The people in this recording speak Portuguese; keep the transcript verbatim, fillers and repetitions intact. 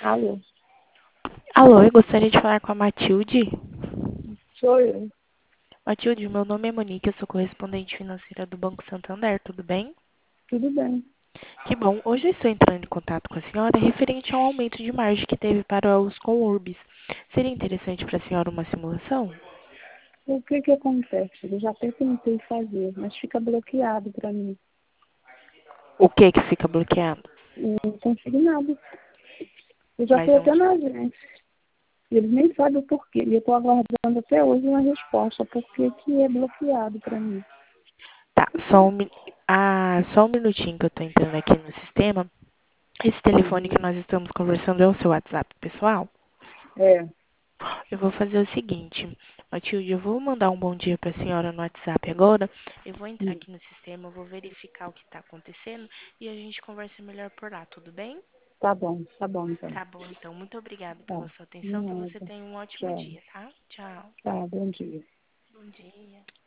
Alô, Alô, eu gostaria de falar com a Matilde. sou eu. Matilde, meu nome é Monique, eu sou correspondente financeira do Banco Santander, tudo bem? Tudo bem. Que bom, hoje eu estou entrando em contato com a senhora referente ao aumento de margem que teve para os conlurbes. Seria interessante para a senhora uma simulação? O que que acontece? Eu já até tentei fazer, mas fica bloqueado para mim. O que que fica bloqueado? Não consigo nada. Eu já Mas fui até onde? na agência. E eles nem sabem o porquê. E eu estou aguardando até hoje uma resposta. Por que que é bloqueado para mim? Tá, só um, mi- ah, só um minutinho que eu estou entrando aqui no sistema. Esse telefone que Uhum. nós estamos conversando é o seu WhatsApp pessoal? É, Eu vou fazer o seguinte, Matilde, eu vou mandar um bom dia para a senhora no WhatsApp agora. Eu vou entrar hum, aqui no sistema, eu vou verificar o que está acontecendo e a gente conversa melhor por lá, tudo bem? tá bom, tá bom então. Tá bom, então. Muito obrigada Tá. pela sua De atenção. Que você nada. tenha um ótimo Tchau. dia, tá? Tchau. Tá, bom dia. Bom dia.